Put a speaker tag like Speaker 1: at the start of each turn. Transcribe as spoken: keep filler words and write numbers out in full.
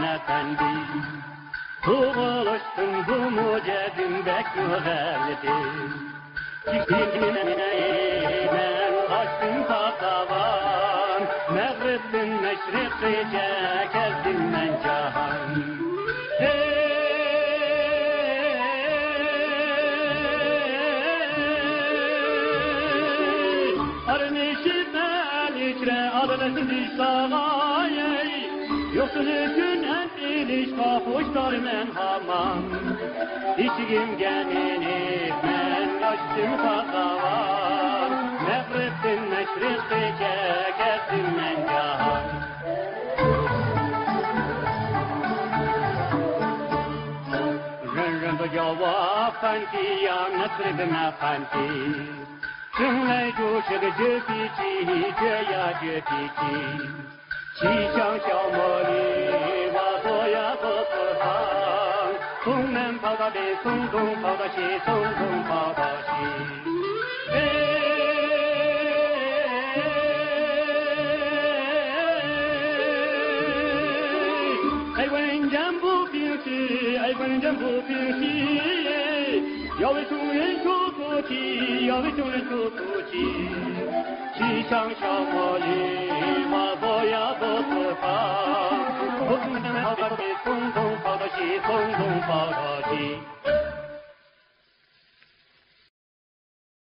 Speaker 1: efendi. Tuğuluştun bu mucedin bek güzeldir. Çiğneymen kaçtın katavan, Mağrib'in meşrikice kezdim ben cahan. Adaletin iştahayey, yoksun üçün endiliş kapuşlar men hamam. İçigim gelinip men kaçtım katavan, Mağrib'in meşrikice kezdim men cahan. Rın cevap fanti ya Nasribim efendi. Şunlay coşup jöpici, jöya jöpici. Çiçan şamoli, vazoya bozurhan. Sungmen pavda be, sungdung pavda şi, sungdung pavda şi. Ay wen jambu pinsi, ay wen jambu pinsi. Yavi tuyen tutuci, yavi tuyen tutuci. Çiçan şamoli, vazoya bozurhan. Sungmen pavda be, sungdung pavda şi, sungdung pavda şi.